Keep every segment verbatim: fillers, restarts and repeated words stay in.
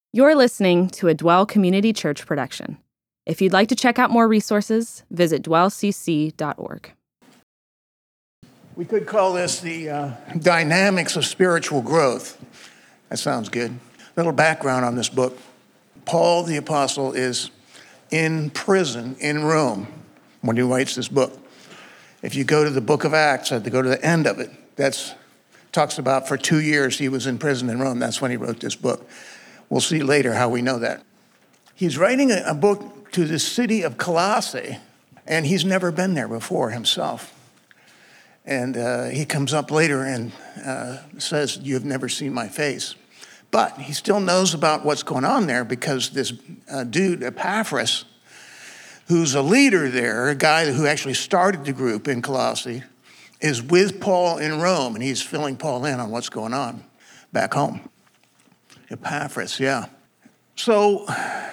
You're listening to a Dwell Community Church production. If you'd like to check out more resources, visit dwell c c dot org. We could call this the uh, dynamics of spiritual growth. That sounds good. A little background on this book. Paul the Apostle is in prison in Rome when he writes this book. If you go to the book of Acts, I have to go to the end of it. That's talks about for two years he was in prison in Rome. That's when he wrote this book. We'll see later how we know that. He's writing a, a book to the city of Colossae, and he's never been there before himself. And uh, he comes up later and uh, says, "You have never seen my face." But he still knows about what's going on there because this uh, dude, Epaphras, who's a leader there, a guy who actually started the group in Colossae, is with Paul in Rome, and he's filling Paul in on what's going on back home. Epaphras, yeah. So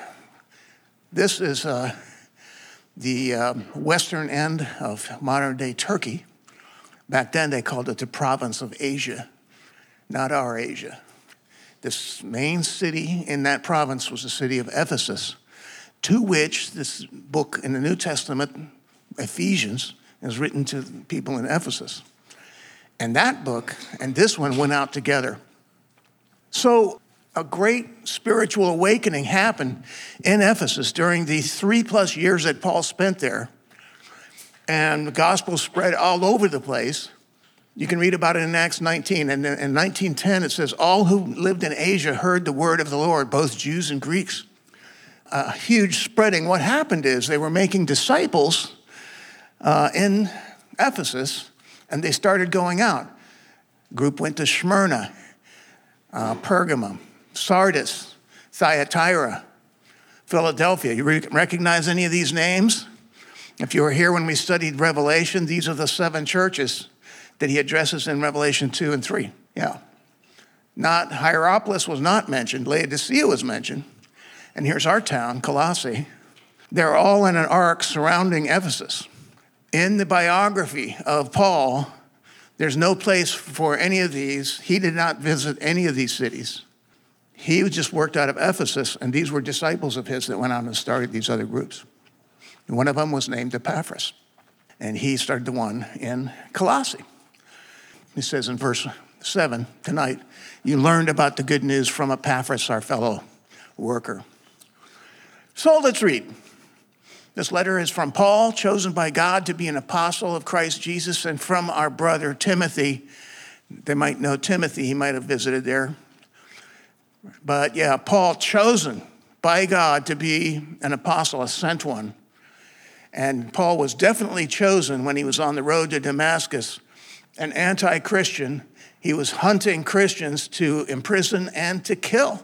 this is uh, the uh, western end of modern-day Turkey. Back then, they called it the province of Asia, not our Asia. This main city in that province was the city of Ephesus, to which this book in the New Testament, Ephesians, is written to people in Ephesus. And that book and this one went out together. So a great spiritual awakening happened in Ephesus during the three plus years that Paul spent there. And the gospel spread all over the place. You can read about it in Acts nineteen. And in nineteen ten, it says, all who lived in Asia heard the word of the Lord, both Jews and Greeks. A huge spreading. What happened is they were making disciples uh, in Ephesus, and they started going out. Group went to Smyrna, uh, Pergamum, Sardis, Thyatira, Philadelphia. You re- recognize any of these names? If you were here when we studied Revelation, these are the seven churches that he addresses in Revelation two and three. Yeah. Not Hierapolis was not mentioned. Laodicea was mentioned. And here's our town, Colossae. They're all in an arc surrounding Ephesus. In the biography of Paul, there's no place for any of these. He did not visit any of these cities. He just worked out of Ephesus, and these were disciples of his that went out and started these other groups. And one of them was named Epaphras, and he started the one in Colossae. He says in verse seven, tonight, you learned about the good news from Epaphras, our fellow worker. So let's read. This letter is from Paul, chosen by God to be an apostle of Christ Jesus, and from our brother Timothy. They might know Timothy. He might have visited there. But yeah, Paul, chosen by God to be an apostle, a sent one. And Paul was definitely chosen when he was on the road to Damascus, an anti-Christian. He was hunting Christians to imprison and to kill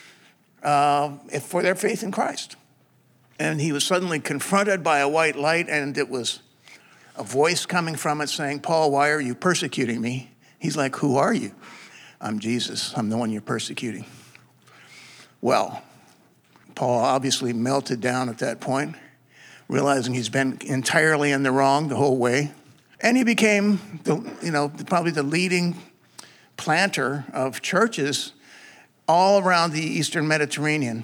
uh, for their faith in Christ. And he was suddenly confronted by a white light, and it was a voice coming from it saying, Paul, why are you persecuting me? He's like, who are you? I'm Jesus. I'm the one you're persecuting. Well, Paul obviously melted down at that point, realizing he's been entirely in the wrong the whole way. And he became, the, you know, probably the leading planter of churches all around the Eastern Mediterranean.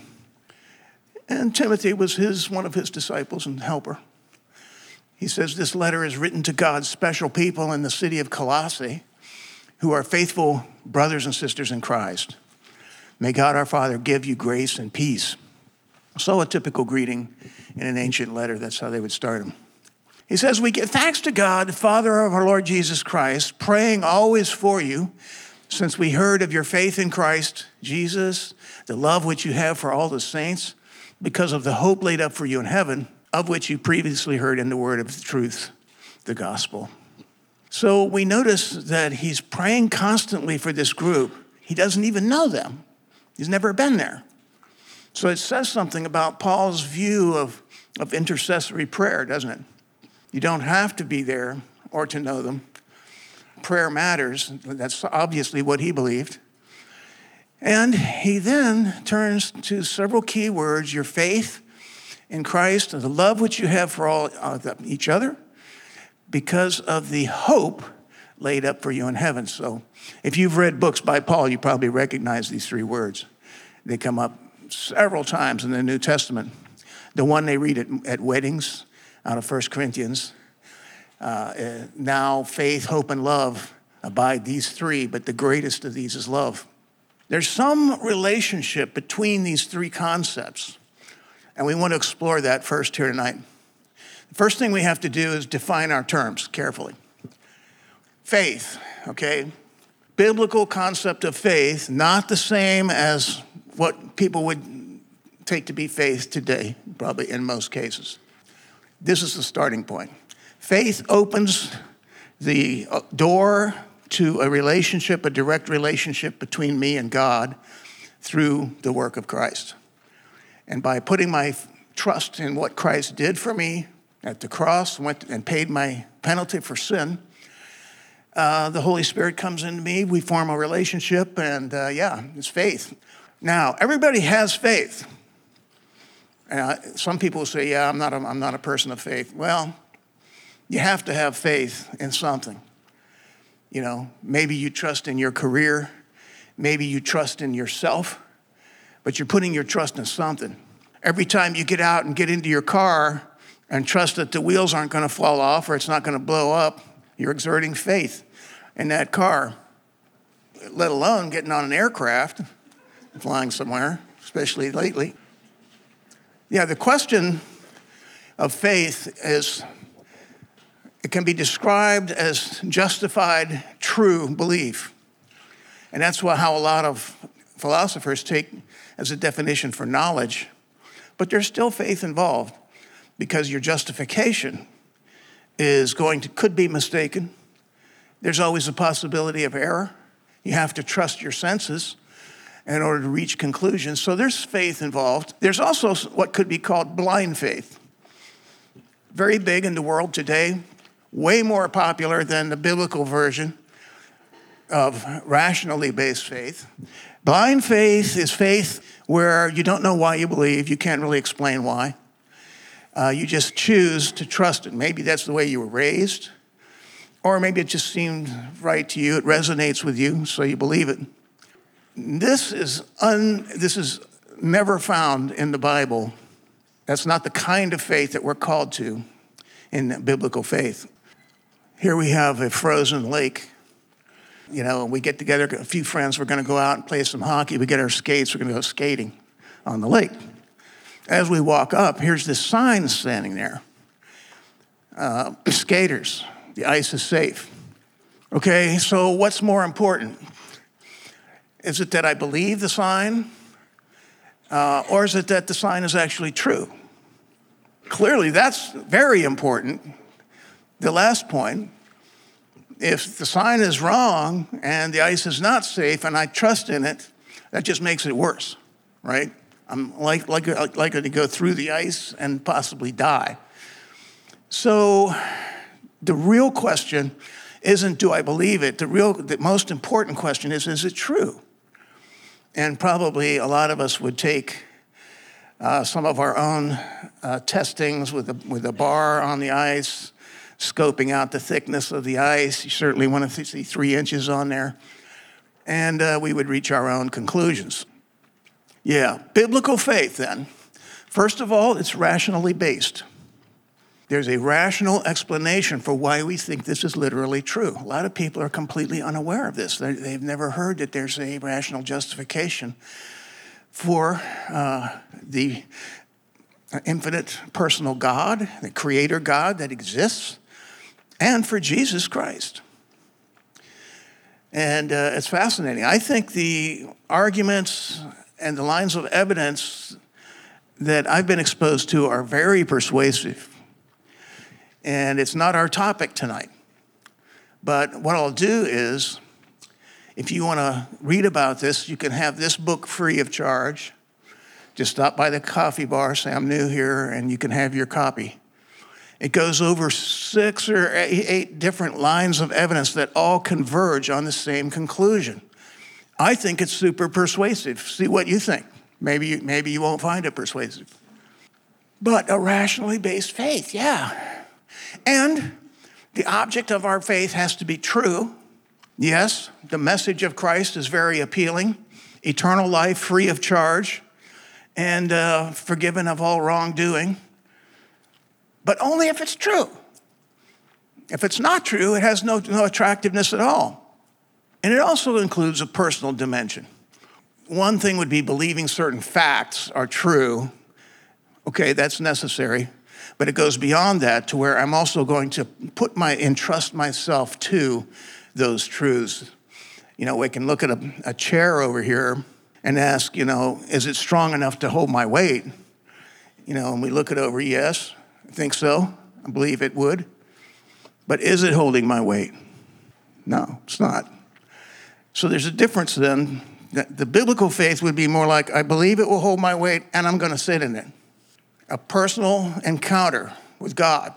And Timothy was his one of his disciples and helper. He says, this letter is written to God's special people in the city of Colossae, who are faithful brothers and sisters in Christ. May God our Father give you grace and peace. So a typical greeting in an ancient letter, that's how they would start them. He says, we give thanks to God, the Father of our Lord Jesus Christ, praying always for you, since we heard of your faith in Christ Jesus, the love which you have for all the saints, because of the hope laid up for you in heaven, of which you previously heard in the word of truth, the gospel. So we notice that he's praying constantly for this group. He doesn't even know them. He's never been there. So it says something about Paul's view of, of intercessory prayer, doesn't it? You don't have to be there or to know them. Prayer matters. That's obviously what he believed. And he then turns to several key words: your faith in Christ and the love which you have for all uh, each other, because of the hope laid up for you in heaven. So if you've read books by Paul, you probably recognize these three words. They come up several times in the New Testament. The one they read at, at weddings out of First Corinthians. Uh, now faith, hope, and love abide, these three, but the greatest of these is love. There's some relationship between these three concepts, and we want to explore that first here tonight. The first thing we have to do is define our terms carefully. Faith, okay? Biblical concept of faith, not the same as what people would take to be faith today, probably in most cases. This is the starting point. Faith opens the door to a relationship, a direct relationship between me and God through the work of Christ. And by putting my trust in what Christ did for me at the cross, went and paid my penalty for sin, uh, the Holy Spirit comes into me, we form a relationship, and uh, yeah, it's faith. Now, everybody has faith. Uh, some people say, yeah, I'm not a, I'm not a person of faith. Well, you have to have faith in something. You know, maybe you trust in your career, maybe you trust in yourself, but you're putting your trust in something. Every time you get out and get into your car and trust that the wheels aren't going to fall off or it's not going to blow up, you're exerting faith in that car, let alone getting on an aircraft, flying somewhere, especially lately. Yeah, the question of faith is, it can be described as justified true belief. And that's what, how a lot of philosophers take as a definition for knowledge. But there's still faith involved because your justification is going to, could be mistaken. There's always a possibility of error. You have to trust your senses in order to reach conclusions. So there's faith involved. There's also what could be called blind faith. Very big in the world today. Way more popular than the biblical version of rationally based faith. Blind faith is faith where you don't know why you believe, you can't really explain why. Uh, you just choose to trust it. Maybe that's the way you were raised, or maybe it just seemed right to you, it resonates with you, so you believe it. This is un, this is never found in the Bible. That's not the kind of faith that we're called to in biblical faith. Here we have a frozen lake. You know, we get together, a few friends, we're going to go out and play some hockey. We get our skates, we're going to go skating on the lake. As we walk up, here's this sign standing there. Uh, skaters, the ice is safe. Okay, so what's more important? Is it that I believe the sign? Uh, or is it that the sign is actually true? Clearly, that's very important. The last point, if the sign is wrong and the ice is not safe and I trust in it, that just makes it worse, right? I'm like, like, likely to go through the ice and possibly die. So the real question isn't, do I believe it? The real, the most important question is, is it true? And probably a lot of us would take uh, some of our own uh, testings with a, with a bar on the ice, scoping out the thickness of the ice. You certainly want to see three inches on there. And uh, we would reach our own conclusions. Yeah, biblical faith then. First of all, it's rationally based. There's a rational explanation for why we think this is literally true. A lot of people are completely unaware of this. They've never heard that there's a rational justification for uh, the infinite personal God, the creator God that exists, and for Jesus Christ. And uh, it's fascinating. I think the arguments and the lines of evidence that I've been exposed to are very persuasive. And it's not our topic tonight. But what I'll do is, if you want to read about this, you can have this book free of charge. Just stop by the coffee bar, say, I'm new here, and you can have your copy. It goes over six or eight different lines of evidence that all converge on the same conclusion. I think it's super persuasive. See what you think. Maybe you, maybe you won't find it persuasive. But a rationally based faith, yeah. And the object of our faith has to be true. Yes, the message of Christ is very appealing. Eternal life free of charge. and uh, forgiven of all wrongdoing, but only if it's true. If it's not true, it has no, no attractiveness at all. And it also includes a personal dimension. One thing would be believing certain facts are true. Okay, that's necessary. But it goes beyond that to where I'm also going to put my, entrust myself to those truths. You know, we can look at a, a chair over here and ask, you know, is it strong enough to hold my weight? You know, and we look it over, yes, I think so. I believe it would. But is it holding my weight? No, it's not. So there's a difference then. The biblical faith would be more like, I believe it will hold my weight and I'm going to sit in it. A personal encounter with God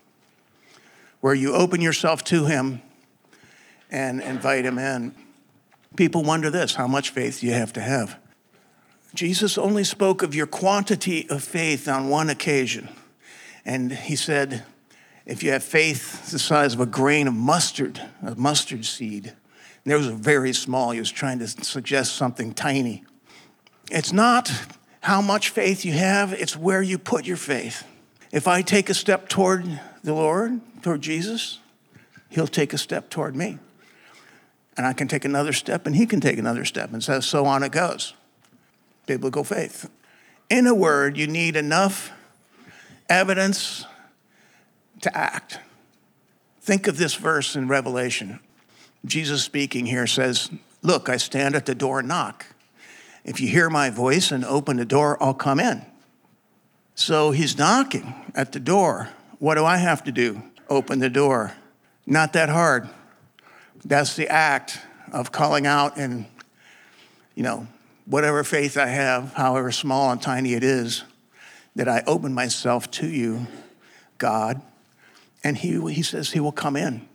where you open yourself to him and invite him in. People wonder this, how much faith do you have to have? Jesus only spoke of your quantity of faith on one occasion. And he said, if you have faith the size of a grain of mustard, a mustard seed, and there was a very small, he was trying to suggest something tiny. It's not how much faith you have, it's where you put your faith. If I take a step toward the Lord, toward Jesus, he'll take a step toward me. And I can take another step, and he can take another step, and so, so on it goes. Biblical faith. In a word, you need enough evidence to act. Think of this verse in Revelation. Jesus speaking here says, look, I stand at the door and knock. If you hear my voice and open the door, I'll come in. So he's knocking at the door. What do I have to do? Open the door. Not that hard. That's the act of calling out and, you know, whatever faith I have, however small and tiny it is, that I open myself to you, God, and he, he says he will come in.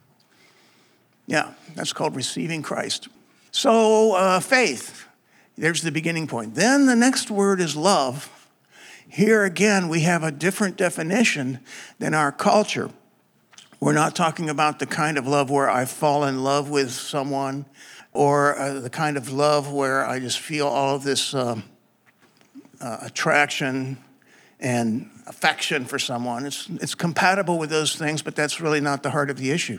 Yeah, that's called receiving Christ. So uh, faith, there's the beginning point. Then the next word is love. Here again, we have a different definition than our culture. We're not talking about the kind of love where I fall in love with someone or uh, the kind of love where I just feel all of this uh, uh, attraction and affection for someone. It's, it's compatible with those things, but that's really not the heart of the issue.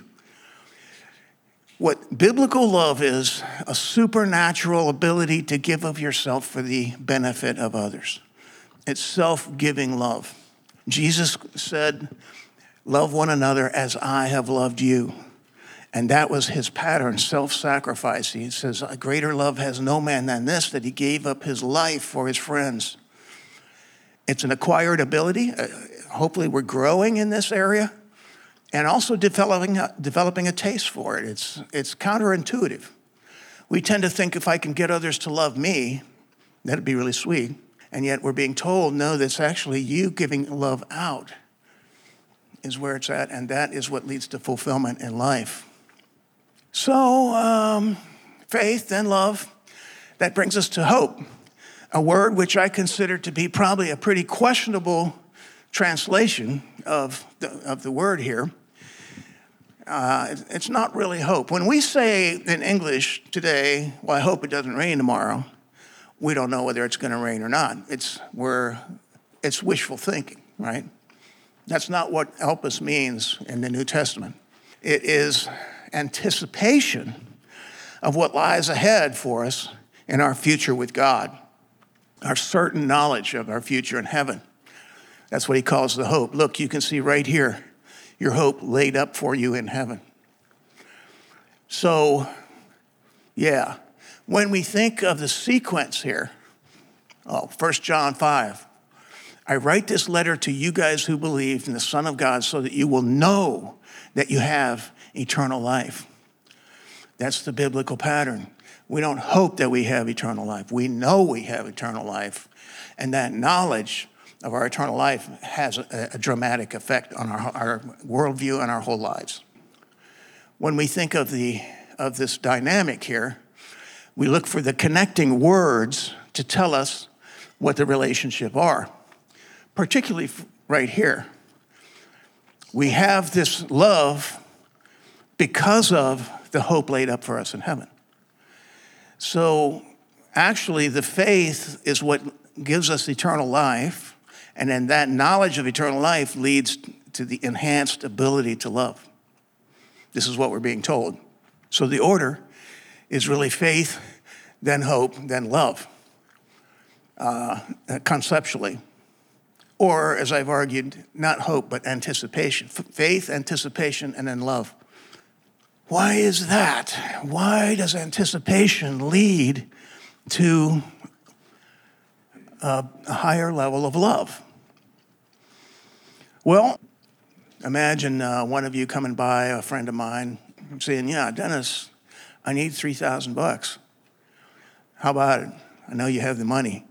What biblical love is, a supernatural ability to give of yourself for the benefit of others. It's self-giving love. Jesus said, love one another as I have loved you. And that was his pattern, self-sacrifice. He says, a greater love has no man than this, that he gave up his life for his friends. It's an acquired ability. Uh, hopefully we're growing in this area and also developing a, developing a taste for it. It's, it's counterintuitive. We tend to think if I can get others to love me, that'd be really sweet. And yet we're being told, no, that's actually you giving love out is where it's at, and that is what leads to fulfillment in life. So, um, faith and love, that brings us to hope, a word which I consider to be probably a pretty questionable translation of the, of the word here. Uh, it's not really hope. When we say in English today, well, I hope it doesn't rain tomorrow, we don't know whether it's going to rain or not. It's, we're, it's wishful thinking, right? That's not what elpis means in the New Testament. It is anticipation of what lies ahead for us in our future with God, our certain knowledge of our future in heaven. That's what he calls the hope. Look, you can see right here, your hope laid up for you in heaven. So, yeah, when we think of the sequence here, oh, First John five, I write this letter to you guys who believe in the Son of God so that you will know that you have eternal life. That's the biblical pattern. We don't hope that we have eternal life. We know we have eternal life. And that knowledge of our eternal life has a, a dramatic effect on our, our worldview and our whole lives. When we think of, the, of this dynamic here, we look for the connecting words to tell us what the relationship are. Particularly right here. We have this love because of the hope laid up for us in heaven. So actually the faith is what gives us eternal life, and then that knowledge of eternal life leads to the enhanced ability to love. This is what we're being told. So the order is really faith, then hope, then love, uh, conceptually. Or, as I've argued, not hope, but anticipation. F- faith, anticipation, and then love. Why is that? Why does anticipation lead to a, a higher level of love? Well, imagine uh, one of you coming by, a friend of mine, saying, yeah, Dennis, I need three thousand bucks. How about it? I know you have the money.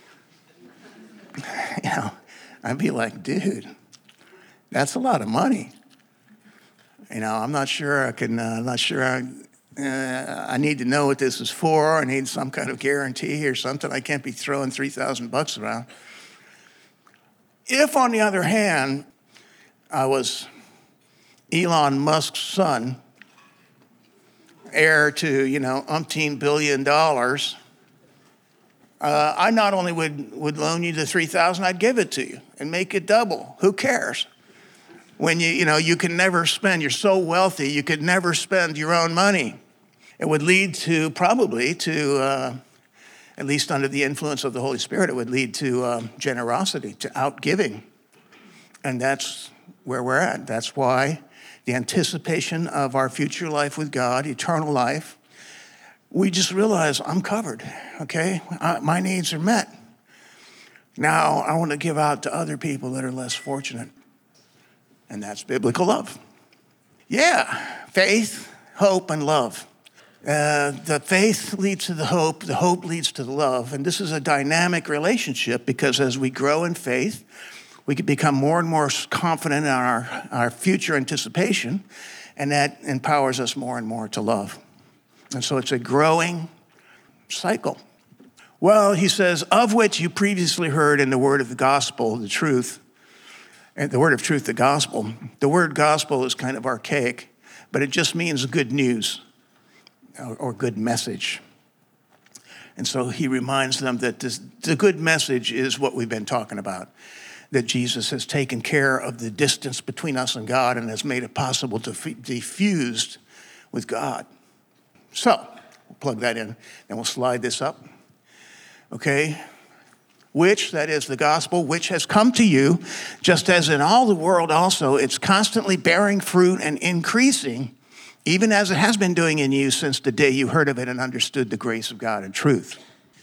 You know, I'd be like, dude, that's a lot of money. You know, I'm not sure I can, uh, I'm not sure I, uh, I need to know what this is for. I need some kind of guarantee or something. I can't be throwing three thousand bucks around. If, on the other hand, I was Elon Musk's son, heir to, you know, umpteen billion dollars, uh, I not only would, would loan you the three thousand, I'd give it to you and make it double. Who cares? When you, you know, you can never spend, you're so wealthy, you could never spend your own money. It would lead to, probably to, uh, at least under the influence of the Holy Spirit, it would lead to uh, generosity, to outgiving. And that's where we're at. That's why the anticipation of our future life with God, eternal life, we just realize I'm covered, okay? I, my needs are met. Now I want to give out to other people that are less fortunate. And that's biblical love. Yeah, faith, hope, and love. Uh, the faith leads to the hope, the hope leads to the love. And this is a dynamic relationship because as we grow in faith, we can become more and more confident in our, our future anticipation, and that empowers us more and more to love. And so it's a growing cycle. Well, he says, of which you previously heard in the word of the gospel, the truth, and the word of truth, the gospel. The word gospel is kind of archaic, but it just means good news or, or good message. And so he reminds them that this, the good message is what we've been talking about, that Jesus has taken care of the distance between us and God and has made it possible to f- be fused with God. So we'll plug that in, and we'll slide this up. Okay? Which, that is the gospel, which has come to you, just as in all the world also, it's constantly bearing fruit and increasing, even as it has been doing in you since the day you heard of it and understood the grace of God and truth.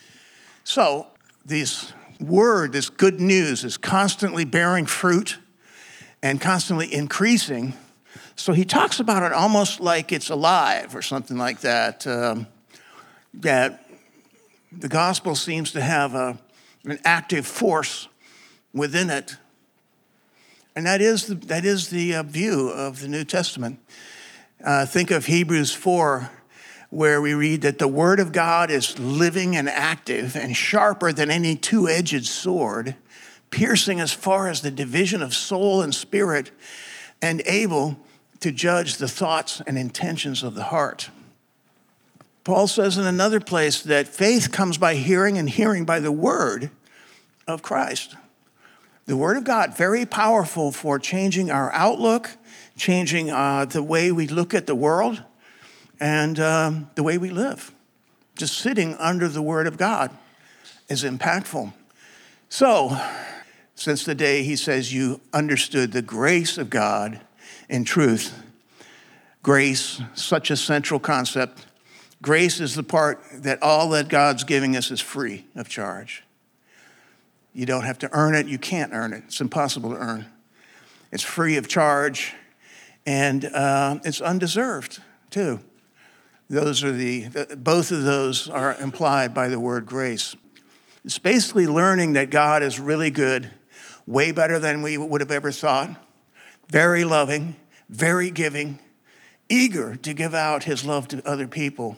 So this word, this good news, is constantly bearing fruit and constantly increasing. So he talks about it almost like it's alive or something like that, um, that the gospel seems to have a an active force within it. And that is the, that is the uh, view of the New Testament. Uh, think of Hebrews four, where we read that the word of God is living and active and sharper than any two-edged sword, piercing as far as the division of soul and spirit, and able to judge the thoughts and intentions of the heart. Paul says in another place that faith comes by hearing and hearing by the word of Christ. The word of God, very powerful for changing our outlook, changing uh, the way we look at the world and um, the way we live. Just sitting under the word of God is impactful. So, since the day he says you understood the grace of God in truth, grace, such a central concept. Grace is the part that all that God's giving us is free of charge. You don't have to earn it. You can't earn it. It's impossible to earn. It's free of charge, and uh, it's undeserved, too. Those are the, both of those are implied by the word grace. It's basically learning that God is really good, way better than we would have ever thought, very loving, very giving, eager to give out his love to other people.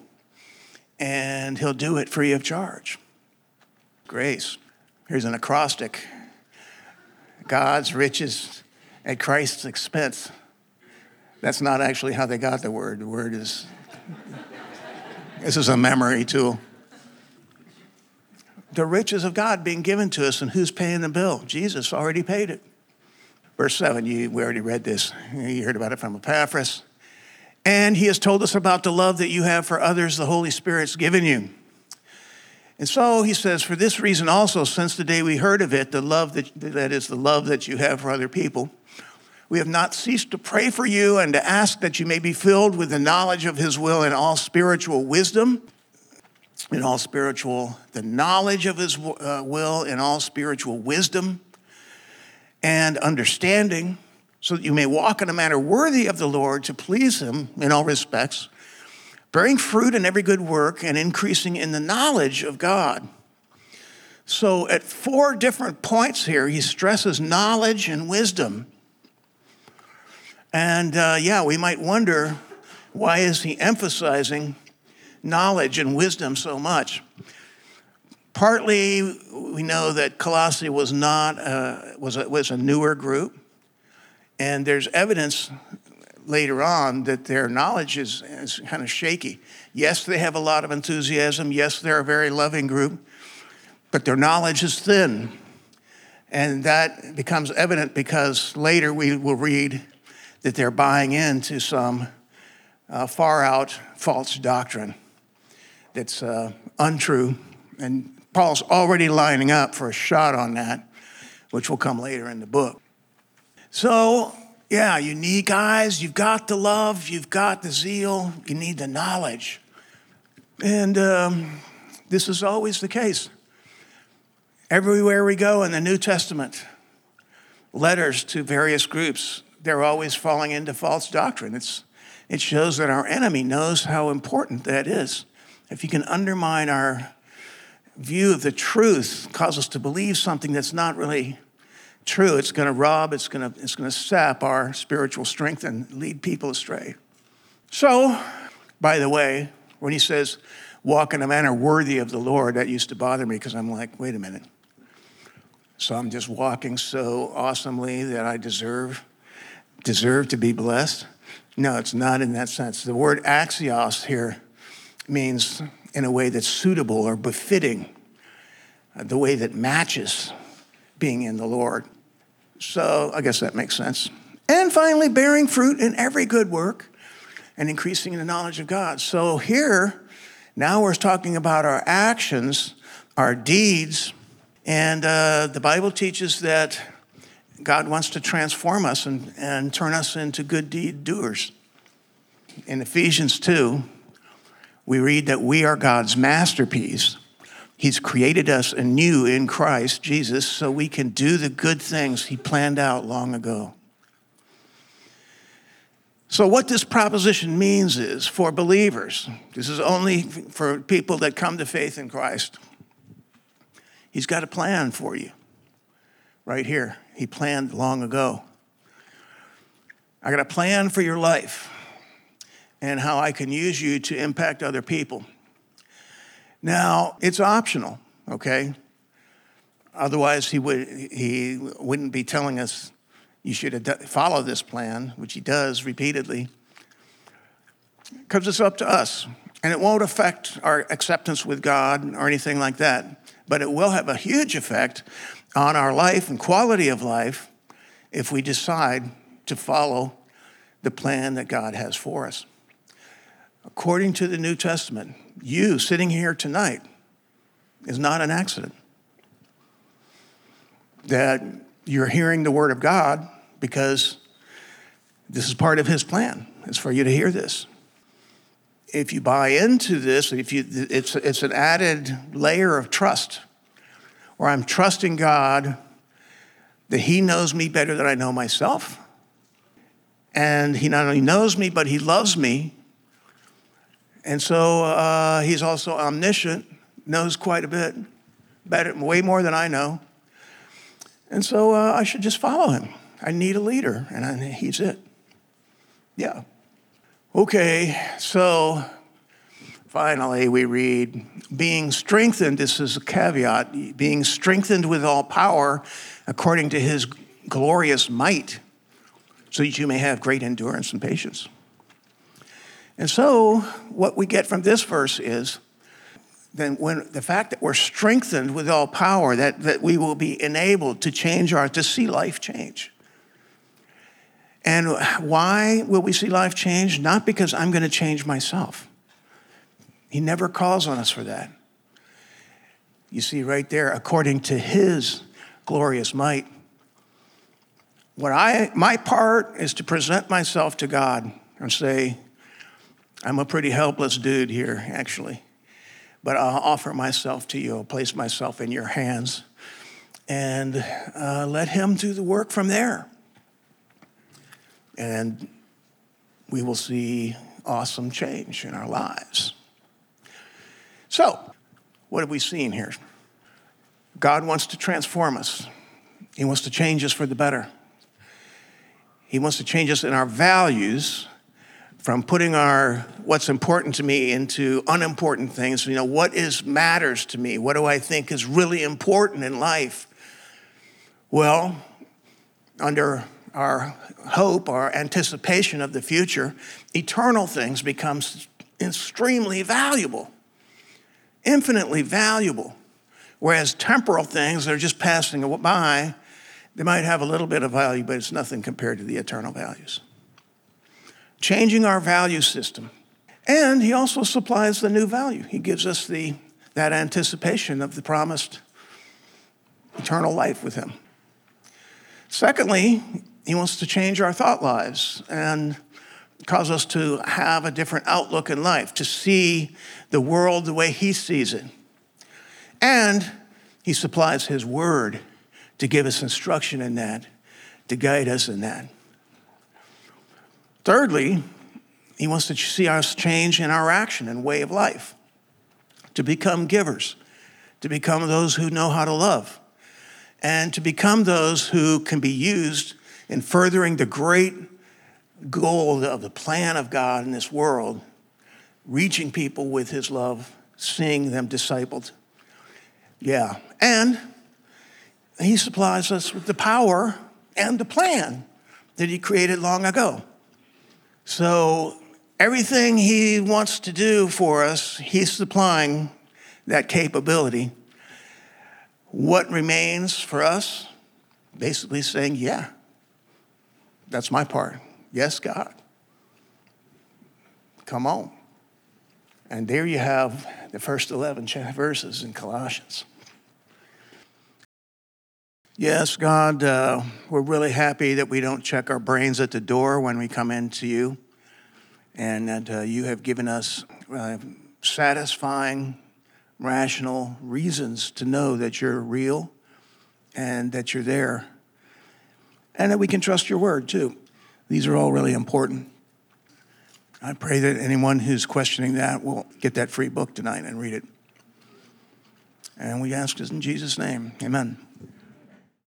And he'll do it free of charge. Grace. Here's an acrostic. God's riches at Christ's expense. That's not actually how they got the word. The word is, this is a memory tool. the riches of God being given to us, and who's paying the bill? Jesus already paid it. Verse seven, you, we already read this. You heard about it from Epaphras. And he has told us about the love that you have for others, the Holy Spirit's given you. And so he says, for this reason also, since the day we heard of it, the love that, that is the love that you have for other people, we have not ceased to pray for you and to ask that you may be filled with the knowledge of his will and all spiritual wisdom, in all spiritual, the knowledge of his uh, will and all spiritual wisdom and understanding, so that you may walk in a manner worthy of the Lord to please him in all respects, bearing fruit in every good work and increasing in the knowledge of God. So at four different points here, he stresses knowledge and wisdom. And uh, yeah, we might wonder, why is he emphasizing knowledge and wisdom so much? Partly, we know that Colossae was not uh, was a, was a newer group, and there's evidence later on that their knowledge is, is kind of shaky. Yes, they have a lot of enthusiasm. Yes, they're a very loving group, but their knowledge is thin, and that becomes evident because later we will read that they're buying into some uh, far-out false doctrine that's uh, untrue, and Paul's already lining up for a shot on that, which will come later in the book. So, yeah, you need guys, you've got the love, you've got the zeal, you need the knowledge. And um, this is always the case. Everywhere we go in the New Testament, letters to various groups, they're always falling into false doctrine. It's, it shows that our enemy knows how important that is. If you can undermine our view of the truth, cause us to believe something that's not really true, it's going to rob, it's going to it's going to sap our spiritual strength and lead people astray. So, by the way, when he says, walk in a manner worthy of the Lord, that used to bother me because I'm like, wait a minute. So I'm just walking so awesomely that I deserve, deserve to be blessed? No, it's not in that sense. The word axios here means in a way that's suitable or befitting, uh, the way that matches being in the Lord. So I guess that makes sense. And finally, bearing fruit in every good work and increasing in the knowledge of God. So here, now we're talking about our actions, our deeds, and uh, the Bible teaches that God wants to transform us and, and turn us into good deed doers. In Ephesians two, we read that we are God's masterpiece. He's created us anew in Christ Jesus so we can do the good things he planned out long ago. So what this proposition means is, for believers, this is only for people that come to faith in Christ, he's got a plan for you right here. He planned long ago. I got a plan for your life and how I can use you to impact other people. Now, it's optional, okay? Otherwise, he would he wouldn't be telling us you should follow this plan, which he does repeatedly, because it's up to us. And it won't affect our acceptance with God or anything like that, but it will have a huge effect on our life and quality of life if we decide to follow the plan that God has for us. According to the New Testament, you sitting here tonight is not an accident. That you're hearing the word of God because this is part of his plan. It's for you to hear this. If you buy into this, if you, it's, it's an added layer of trust, where I'm trusting God that he knows me better than I know myself. And he not only knows me, but he loves me. And so uh, he's also omniscient, knows quite a bit, better, way more than I know. And so uh, I should just follow him. I need a leader, and I, he's it. Yeah. Okay, so finally we read, being strengthened, this is a caveat, being strengthened with all power according to his glorious might, so that you may have great endurance and patience. And so what we get from this verse is then when the fact that we're strengthened with all power, that, that we will be enabled to change our, to see life change. And why will we see life change? Not because I'm going to change myself. He never calls on us for that. You see right there, according to his glorious might. What I, my part is to present myself to God and say, I'm a pretty helpless dude here, actually. But I'll offer myself to you. I'll place myself in your hands and uh, let him do the work from there. And we will see awesome change in our lives. So, what have we seen here? God wants to transform us. He wants to change us for the better. He wants to change us in our values, from putting our what's important to me into unimportant things. You know, what is matters to me? What do I think is really important in life? Well, under our hope, our anticipation of the future, eternal things becomes extremely valuable, infinitely valuable. Whereas temporal things that are just passing by, they might have a little bit of value, but it's nothing compared to the eternal values. Changing our value system. And he also supplies the new value. He gives us the that anticipation of the promised eternal life with him. Secondly, he wants to change our thought lives and cause us to have a different outlook in life, to see the world the way he sees it. And he supplies his word to give us instruction in that, to guide us in that. Thirdly, he wants to see us change in our action and way of life, to become givers, to become those who know how to love, and to become those who can be used in furthering the great goal of the plan of God in this world, reaching people with his love, seeing them discipled. Yeah, and he supplies us with the power and the plan that he created long ago. So everything he wants to do for us, he's supplying that capability. What remains for us? Basically saying, yeah, that's my part. Yes, God. Come on. And there you have the first eleven verses in Colossians. Yes, God, uh, we're really happy that we don't check our brains at the door when we come into you, and that uh, you have given us uh, satisfying, rational reasons to know that you're real and that you're there, and that we can trust your word, too. These are all really important. I pray that anyone who's questioning that will get that free book tonight and read it. And we ask this in Jesus' name. Amen.